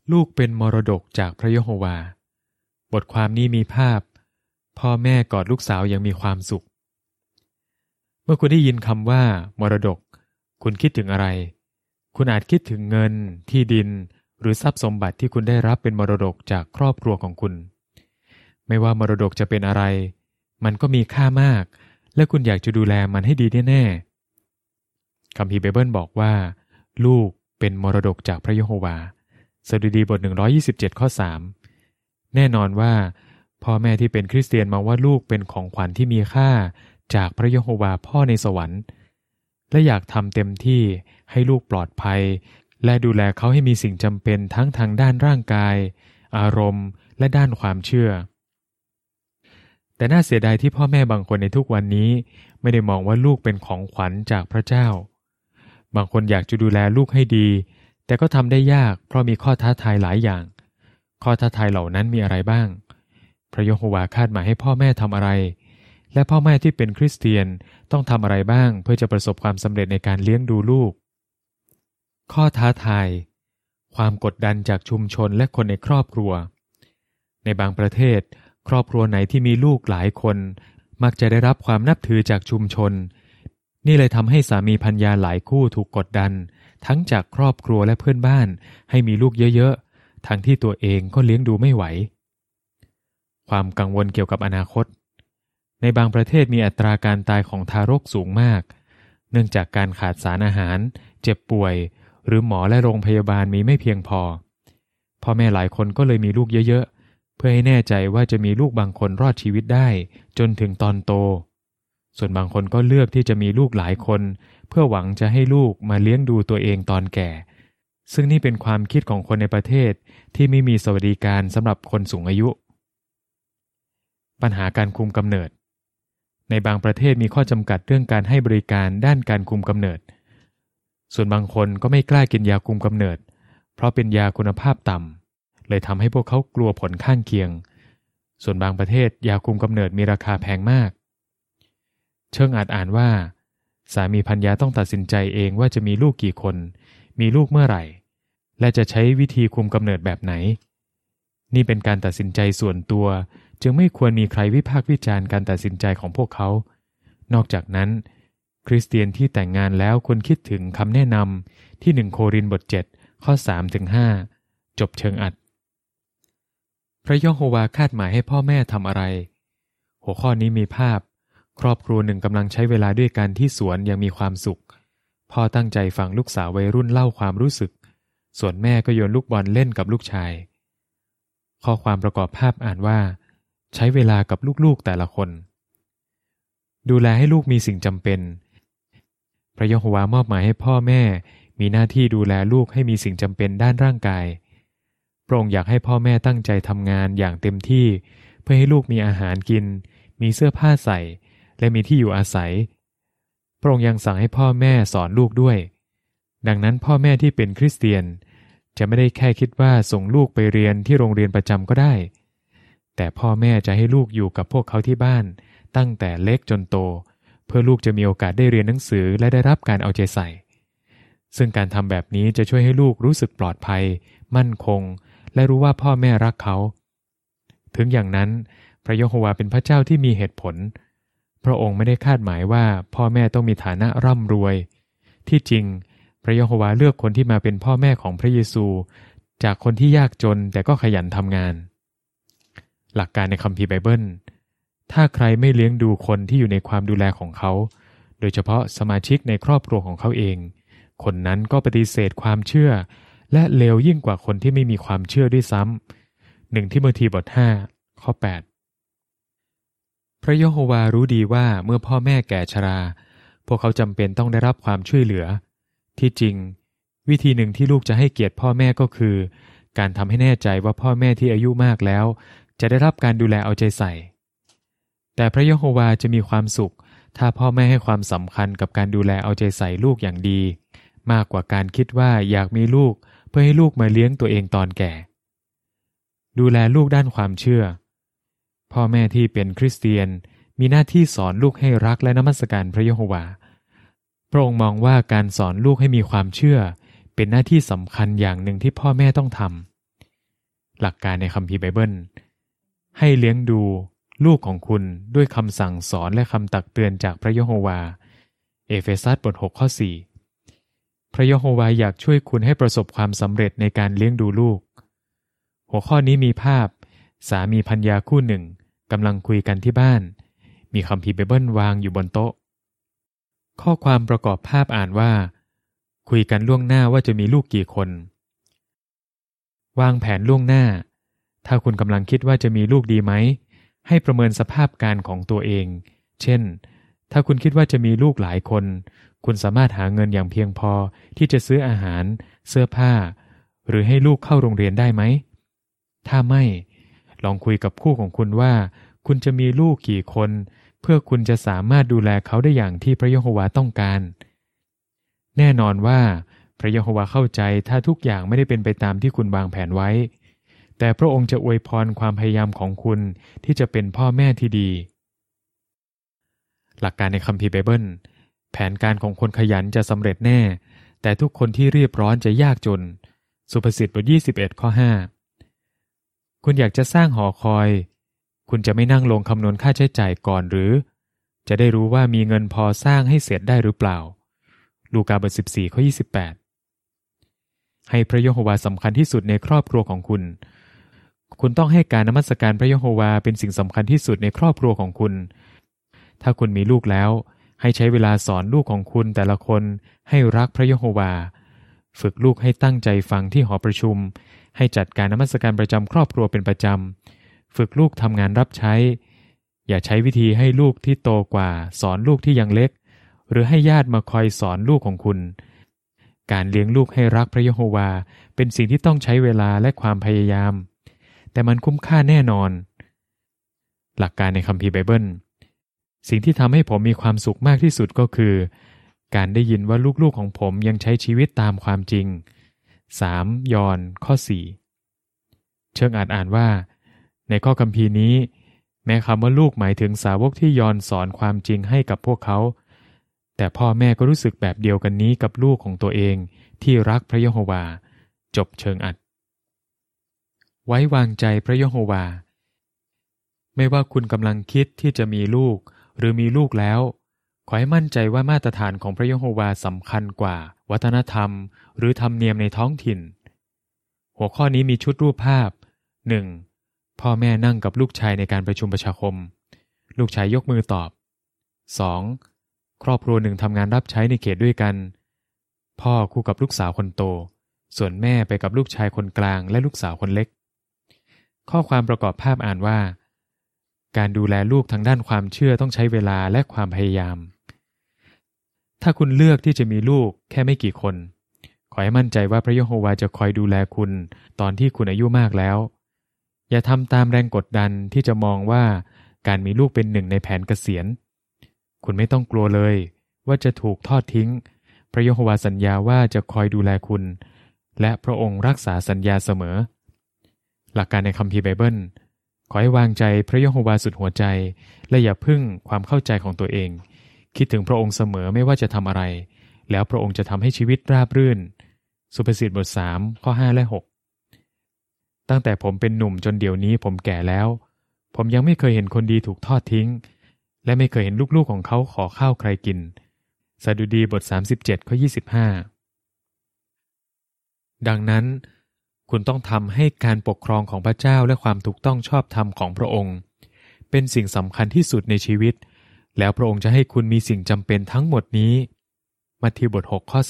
ลูกเป็นมรดกจากพระยะโฮวาบทความนี้มีภาพพ่อแม่กอดลูกสาวอย่างมีความสุขเมื่อคุณได้ยินคำว่ามรดกคุณคิดถึงอะไรคุณอาจคิดถึงเงินที่ดินหรือทรัพย์สมบัติที่คุณได้รับเป็นมรดกจากครอบครัวของคุณไม่ว่ามรดกจะเป็นอะไรมันก็มีค่ามากและคุณอยากจะดูแลมันให้ดีแน่ๆคัมภีร์ไบเบิลบอกว่าลูกเป็นมรดกจากพระยะโฮวาสดุดีบท127ข้อ3แน่นอนว่าพ่อแม่ที่เป็นคริสเตียนมองว่าลูกเป็นของขวัญที่มีค่าจากพระยะโฮวาพ่อในสวรรค์และอยากทำเต็มที่ให้ลูกปลอดภัยและดูแลเขาให้มีสิ่งจำเป็นทั้งทางด้านร่างกายอารมณ์และด้านความเชื่อแต่น่าเสียดายที่พ่อแม่บางคนในทุกวันนี้ไม่ได้มองว่าลูกเป็นของขวัญจากพระเจ้าบางคนอยากจะดูแลลูกให้ดีแต่ก็ทำได้ยากเพราะมีข้อท้าทายหลายอย่างข้อท้าทายเหล่านั้นมีอะไรบ้างพระยะโฮวาคาดหมายให้พ่อแม่ทำอะไรและพ่อแม่ที่เป็นคริสเตียนต้องทำอะไรบ้างเพื่อจะประสบความสำเร็จในการเลี้ยงดูลูกข้อท้าทายความกดดันจากชุมชนและคนในครอบครัวในบางประเทศครอบครัวไหนที่มีลูกหลายคนมักจะได้รับความนับถือจากชุมชนนี่เลยทำให้สามีภรรยาหลายคู่ถูกกดดันทั้งจากครอบครัวและเพื่อนบ้านให้มีลูกเยอะๆทั้งที่ตัวเองก็เลี้ยงดูไม่ไหวความกังวลเกี่ยวกับอนาคตในบางประเทศมีอัตราการตายของทารกสูงมากเนื่องจากการขาดสารอาหารเจ็บป่วยหรือหมอและโรงพยาบาลมีไม่เพียงพอพ่อแม่หลายคนก็เลยมีลูกเยอะๆเพื่อให้แน่ใจว่าจะมีลูกบางคนรอดชีวิตได้จนถึงตอนโตส่วนบางคนก็เลือกที่จะมีลูกหลายคนเพื่อหวังจะให้ลูกมาเลี้ยงดูตัวเองตอนแก่ซึ่งนี่เป็นความคิดของคนในประเทศที่ไม่มีสวัสดิการสำหรับคนสูงอายุปัญหาการคุมกำเนิดในบางประเทศมีข้อจำกัดเรื่องการให้บริการด้านการคุมกำเนิดส่วนบางคนก็ไม่กล้ากินยาคุมกำเนิดเพราะเป็นยาคุณภาพต่ำเลยทำให้พวกเขากลัวผลข้างเคียงส่วนบางประเทศยาคุมกำเนิดมีราคาแพงมากเชิงอาจอ่านว่าสามีภรรยาต้องตัดสินใจเองว่าจะมีลูกกี่คนมีลูกเมื่อไหร่และจะใช้วิธีคุมกำเนิดแบบไหนนี่เป็นการตัดสินใจส่วนตัวจึงไม่ควรมีใครวิพากษ์วิจารณ์การตัดสินใจของพวกเขานอกจากนั้นคริสเตียนที่แต่งงานแล้วควรคิดถึงคำแนะนำที่1โครินธ์บท7ข้อ 3-5 จบเชิงอัดพระยะโฮวาคาดหมายให้พ่อแม่ทำอะไรหัวข้อนี้มีภาพครอบครัวหนึ่งกำลังใช้เวลาด้วยกันที่สวนอย่างมีความสุขพ่อตั้งใจฟังลูกสาววัยรุ่นเล่าความรู้สึกส่วนแม่ก็โยนลูกบอลเล่นกับลูกชายข้อความประกอบภาพอ่านว่าใช้เวลากับลูกๆแต่ละคนดูแลให้ลูกมีสิ่งจำเป็นพระยะโฮวามอบหมายให้พ่อแม่มีหน้าที่ดูแลลูกให้มีสิ่งจำเป็นด้านร่างกายพระองค์อยากให้พ่อแม่ตั้งใจทำงานอย่างเต็มที่เพื่อให้ลูกมีอาหารกินมีเสื้อผ้าใส่และมีที่อยู่อาศัยพระองค์ยังสั่งให้พ่อแม่สอนลูกด้วยดังนั้นพ่อแม่ที่เป็นคริสเตียนจะไม่ได้แค่คิดว่าส่งลูกไปเรียนที่โรงเรียนประจำก็ได้แต่พ่อแม่จะให้ลูกอยู่กับพวกเขาที่บ้านตั้งแต่เล็กจนโตเพื่อลูกจะมีโอกาสได้เรียนหนังสือและได้รับการเอาใจใส่ซึ่งการทำแบบนี้จะช่วยให้ลูกรู้สึกปลอดภัยมั่นคงและรู้ว่าพ่อแม่รักเขาถึงอย่างนั้นพระยะโฮวาเป็นพระเจ้าที่มีเหตุผลพระองค์ไม่ได้คาดหมายว่าพ่อแม่ต้องมีฐานะร่ำรวยที่จริงพระยะโฮวาเลือกคนที่มาเป็นพ่อแม่ของพระเยซูจากคนที่ยากจนแต่ก็ขยันทำงานหลักการในคัมภีร์ไบเบิลถ้าใครไม่เลี้ยงดูคนที่อยู่ในความดูแลของเขาโดยเฉพาะสมาชิกในครอบครัวของเขาเองคนนั้นก็ปฏิเสธความเชื่อและเลวยิ่งกว่าคนที่ไม่มีความเชื่อด้วยซ้ำ1ทิโมธีบท5ข้อ8พระยะโฮวารู้ดีว่าเมื่อพ่อแม่แก่ชราพวกเขาจำเป็นต้องได้รับความช่วยเหลือที่จริงวิธีหนึ่งที่ลูกจะให้เกียรติพ่อแม่ก็คือการทำให้แน่ใจว่าพ่อแม่ที่อายุมากแล้วจะได้รับการดูแลเอาใจใส่แต่พระยะโฮวาจะมีความสุขถ้าพ่อแม่ให้ความสำคัญกับการดูแลเอาใจใส่ลูกอย่างดีมากกว่าการคิดว่าอยากมีลูกเพื่อให้ลูกมาเลี้ยงตัวเองตอนแก่ดูแลลูกด้านความเชื่อพ่อแม่ที่เป็นคริสเตียนมีหน้าที่สอนลูกให้รักและนมัสการพระยะโฮวาพระองค์มองว่าการสอนลูกให้มีความเชื่อเป็นหน้าที่สำคัญอย่างหนึ่งที่พ่อแม่ต้องทหลักการในคัมภีร์ไบเบิลให้เลี้ยงดูลูกของคุณด้วยคำสั่งสอนและคำตักเตือนจากพระยะโฮวาห์เอเฟซัสบท 6 ข้อ 4พระยะโฮวาห์อยากช่วยคุณให้ประสบความสำเร็จในการเลี้ยงดูลูกหัวข้อนี้มีภาพสามีภรรยาคู่หนึ่งกำลังคุยกันที่บ้านมีคัมภีร์ไบเบิลวางอยู่บนโต๊ะข้อความประกอบภาพอ่านว่าคุยกันล่วงหน้าว่าจะมีลูกกี่คนวางแผนล่วงหน้าถ้าคุณกำลังคิดว่าจะมีลูกดีไหมให้ประเมินสภาพการของตัวเองเช่นถ้าคุณคิดว่าจะมีลูกหลายคนคุณสามารถหาเงินอย่างเพียงพอที่จะซื้ออาหารเสื้อผ้าหรือให้ลูกเข้าโรงเรียนได้ไหมถ้าไม่ลองคุยกับคู่ของคุณว่าคุณจะมีลูกกี่คนเพื่อคุณจะสามารถดูแลเขาได้อย่างที่พระยะโฮวาห์ต้องการแน่นอนว่าพระยะโฮวาห์เข้าใจถ้าทุกอย่างไม่ได้เป็นไปตามที่คุณวางแผนไว้แต่พระองค์จะอวยพรความพยายามของคุณที่จะเป็นพ่อแม่ที่ดีหลักการในคัมภีร์ไบเบิลแผนการของคนขยันจะสำเร็จแน่แต่ทุกคนที่รีบร้อนจะยากจนสุภาษิตบท 21 ข้อ 5คุณอยากจะสร้างหอคอยคุณจะไม่นั่งลงคำนวณค่าใช้จ่ายก่อนหรือจะได้รู้ว่ามีเงินพอสร้างให้เสร็จได้หรือเปล่าลูกาบท 14 ข้อ 28ให้พระยะโฮวาห์สำคัญที่สุดในครอบครัวของคุณคุณต้องให้การนมัสการพระยะโฮวาห์เป็นสิ่งสำคัญที่สุดในครอบครัวของคุณถ้าคุณมีลูกแล้วให้ใช้เวลาสอนลูกของคุณแต่ละคนให้รักพระยะโฮวาห์ฝึกลูกให้ตั้งใจฟังที่หอประชุมให้จัดการนมัสการประจำครอบครัวเป็นประจำฝึกลูกทำงานรับใช้อย่าใช้วิธีให้ลูกที่โตกว่าสอนลูกที่ยังเล็กหรือให้ญาติมาคอยสอนลูกของคุณการเลี้ยงลูกให้รักพระยะโฮวาห์เป็นสิ่งที่ต้องใช้เวลาและความพยายามแต่มันคุ้มค่าแน่นอนหลักการในคัมภีร์ไบเบิลสิ่งที่ทำให้ผมมีความสุขมากที่สุดก็คือการได้ยินว่าลูกๆของผมยังใช้ชีวิตตามความจริง3ยอห์นข้อ 4เชิงอ่านว่าในข้อคัมภีร์นี้แม้คำว่าลูกหมายถึงสาวกที่ยอห์นสอนความจริงให้กับพวกเขาแต่พ่อแม่ก็รู้สึกแบบเดียวกันนี้กับลูกของตัวเองที่รักพระยะโฮวาห์จบเชิงอัดไว้วางใจพระยะโฮวาห์ไม่ว่าคุณกำลังคิดที่จะมีลูกหรือมีลูกแล้วขอให้มั่นใจว่ามาตรฐานของพระยะโฮวาห์สำคัญกว่าวัฒนธรรมหรือธรรมเนียมในท้องถิ่นหัวข้อนี้มีชุดรูปภาพ 1. พ่อแม่นั่งกับลูกชายในการประชุมประชาคมลูกชายยกมือตอบ 2. ครอบครัวหนึ่งทำงานรับใช้ในเขตด้วยกันพ่อคู่กับลูกสาวคนโตส่วนแม่ไปกับลูกชายคนกลางและลูกสาวคนเล็กข้อความประกอบภาพอ่านว่าการดูแลลูกทางด้านความเชื่อต้องใช้เวลาและความพยายามถ้าคุณเลือกที่จะมีลูกแค่ไม่กี่คนขอให้มั่นใจว่าพระยะโฮวาห์จะคอยดูแลคุณตอนที่คุณอายุมากแล้วอย่าทำตามแรงกดดันที่จะมองว่าการมีลูกเป็นหนึ่งในแผนเกษียณคุณไม่ต้องกลัวเลยว่าจะถูกทอดทิ้งพระยะโฮวาห์สัญญาว่าจะคอยดูแลคุณและพระองค์รักษาสัญญาเสมอหลักการในคัมภีร์ไบเบิลขอให้วางใจพระยะโฮวาห์สุดหัวใจและอย่าพึ่งความเข้าใจของตัวเองคิดถึงพระองค์เสมอไม่ว่าจะทำอะไรแล้วพระองค์จะทำให้ชีวิตราบรื่นสุภาษิตบท 3 ข้อ 5 และ 6ตั้งแต่ผมเป็นหนุ่มจนเดี๋ยวนี้ผมแก่แล้วผมยังไม่เคยเห็นคนดีถูกทอดทิ้งและไม่เคยเห็นลูกๆของเขาขอข้าวใครกินสดุดีบท 37 ข้อ 25ดังนั้นคุณต้องทำให้การปกครองของพระเจ้าและความถูกต้องชอบธรรมของพระองค์เป็นสิ่งสำคัญที่สุดในชีวิตแล้วพระองค์จะให้คุณมีสิ่งจำเป็นทั้งหมดนี้มัทธิวบท 6 ข้อ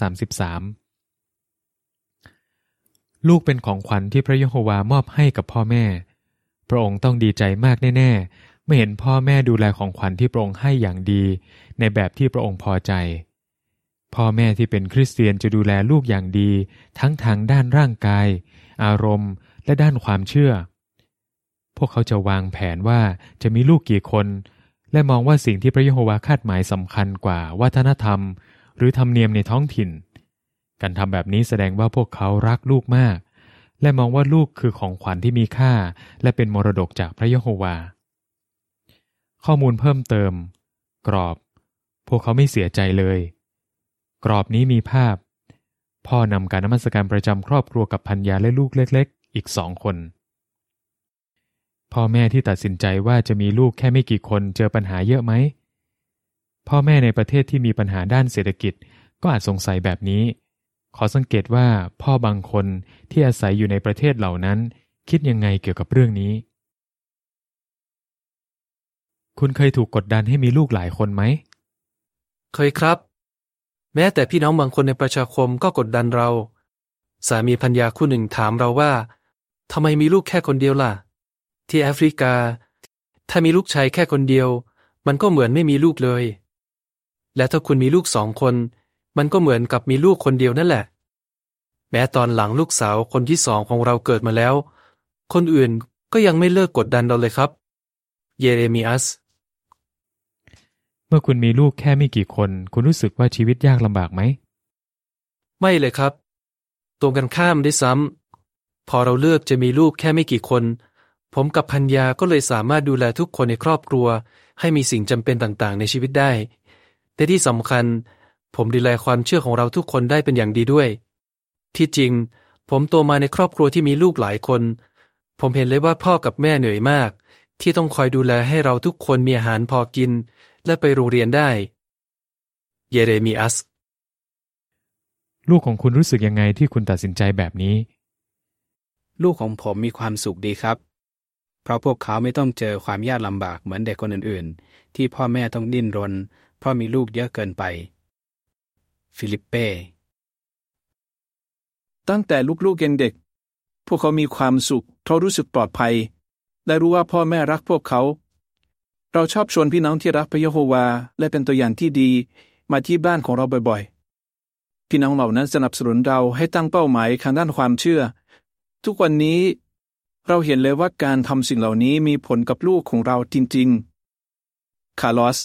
33ลูกเป็นของขวัญที่พระยะโฮวาห์มอบให้กับพ่อแม่พระองค์ต้องดีใจมากแน่ๆเมื่อเห็นพ่อแม่ดูแลของขวัญที่พระองค์ให้อย่างดีในแบบที่พระองค์พอใจพ่อแม่ที่เป็นคริสเตียนจะดูแลลูกอย่างดีทั้งทางด้านร่างกายอารมณ์และด้านความเชื่อพวกเขาจะวางแผนว่าจะมีลูกกี่คนและมองว่าสิ่งที่พระยะโฮวาห์คาดหมายสำคัญกว่าวัฒนธรรมหรือธรรมเนียมในท้องถิ่นการทำแบบนี้แสดงว่าพวกเขารักลูกมากและมองว่าลูกคือของขวัญที่มีค่าและเป็นมรดกจากพระยะโฮวาห์ข้อมูลเพิ่มเติมกรอบพวกเขาไม่เสียใจเลยกรอบนี้มีภาพพ่อนำการนมัสการประจำครอบครัวกับภรรยาและลูกเล็กๆอีก2 คนพ่อแม่ที่ตัดสินใจว่าจะมีลูกแค่ไม่กี่คนเจอปัญหาเยอะไหมพ่อแม่ในประเทศที่มีปัญหาด้านเศรษฐกิจก็อาจสงสัยแบบนี้ขอสังเกตว่าพ่อบางคนที่อาศัยอยู่ในประเทศเหล่านั้นคิดยังไงเกี่ยวกับเรื่องนี้คุณเคยถูกกดดันให้มีลูกหลายคนไหมเคยครับแม้แต่พี่น้องบางคนในประชาคมก็กดดันเราสามีภรรยาคู่หนึ่งถามเราว่าทำไมมีลูกแค่คนเดียวล่ะที่แอฟริกาถ้ามีลูกชายแค่คนเดียวมันก็เหมือนไม่มีลูกเลยและถ้าคุณมีลูก2 คนมันก็เหมือนกับมีลูกคนเดียวนั่นแหละแม้ตอนหลังลูกสาวคนที่2ของเราเกิดมาแล้วคนอื่นก็ยังไม่เลิกกดดันเราเลยครับเยเรมีอัสเมื่อคุณมีลูกแค่ไม่กี่คนคุณรู้สึกว่าชีวิตยากลำบากไหมไม่เลยครับตรงกันข้ามด้วยซ้ำพอเราเลือกจะมีลูกแค่ไม่กี่คนผมกับภรรยาก็เลยสามารถดูแลทุกคนในครอบครัวให้มีสิ่งจำเป็นต่างๆในชีวิตได้แต่ที่สำคัญผมดูแลความเชื่อของเราทุกคนได้เป็นอย่างดีด้วยที่จริงผมโตมาในครอบครัวที่มีลูกหลายคนผมเห็นเลยว่าพ่อกับแม่เหนื่อยมากที่ต้องคอยดูแลให้เราทุกคนมีอาหารพอกินและไปโรงเรียนได้เยเรมีอัสลูกของคุณรู้สึกยังไงที่คุณตัดสินใจแบบนี้ลูกของผมมีความสุขดีครับเพราะพวกเขาไม่ต้องเจอความยากลำบากเหมือนเด็กคนอื่นๆที่พ่อแม่ต้องดิ้นรนเพราะมีลูกเยอะเกินไปฟิลิปเป้ตั้งแต่ลูกๆยังเด็กพวกเขามีความสุขเขารู้สึกปลอดภัยและรู้ว่าพ่อแม่รักพวกเขาเราชอบชวนพี่น้องที่รักพระยะโฮวาและเป็นตัวอย่างที่ดีมาที่บ้านของเราบ่อยๆพี่น้องเหล่านั้นสนับสนุนเราให้ตั้งเป้าหมายทางด้านความเชื่อทุกวันนี้เราเห็นเลยว่าการทำสิ่งเหล่านี้มีผลกับลูกของเราจริงๆคาร์ลอส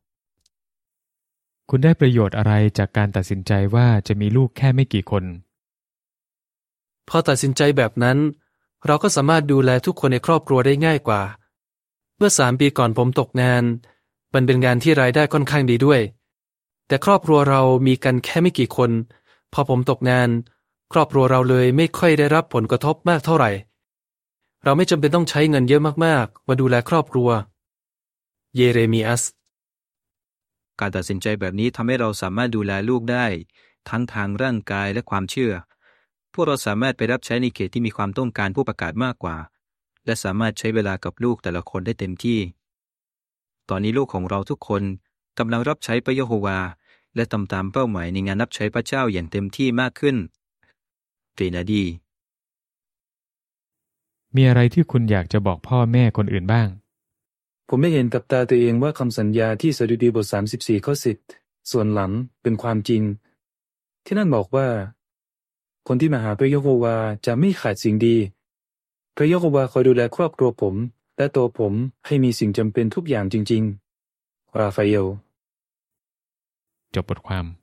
คุณได้ประโยชน์อะไรจากการตัดสินใจว่าจะมีลูกแค่ไม่กี่คนพอตัดสินใจแบบนั้นเราก็สามารถดูแลทุกคนในครอบครัวได้ง่ายกว่าเมื่อ3 ปีก่อนผมตกงานมันเป็นงานที่รายได้ค่อนข้างดีด้วยแต่ครอบครัวเรามีกันแค่ไม่กี่คนพอผมตกงานครอบครัวเราเลยไม่ค่อยได้รับผลกระทบมากเท่าไหร่เราไม่จำเป็นต้องใช้เงินเยอะมากๆมาดูแลครอบครัวเยเรมีอัสการตัดสินใจแบบนี้ทำให้เราสามารถดูแลลูกได้ทั้งทางร่างกายและความเชื่อพวกเราสามารถไปรับใช้ในเขตที่มีความต้องการผู้ประกาศมากกว่าและสามารถใช้เวลากับลูกแต่ละคนได้เต็มที่ตอนนี้ลูกของเราทุกคนกำลังรับใช้พระยะโฮวาและทำตามเป้าหมายในงานรับใช้พระเจ้าอย่างเต็มที่มากขึ้นเฟนาดีมีอะไรที่คุณอยากจะบอกพ่อแม่คนอื่นบ้างผมไม่เห็นกับตาตัวเองว่าคำสัญญาที่สดุดีบท34ข้อ10ส่วนหลังเป็นความจริงที่นั่นบอกว่าคนที่มาหาพระยะโฮวาจะไม่ขาดสิ่งดีพระยะโฮวาคอยดูแลครอบครัวผมและตัวผมให้มีสิ่งจำเป็นทุกอย่างจริงๆราฟาเอลจบบทความ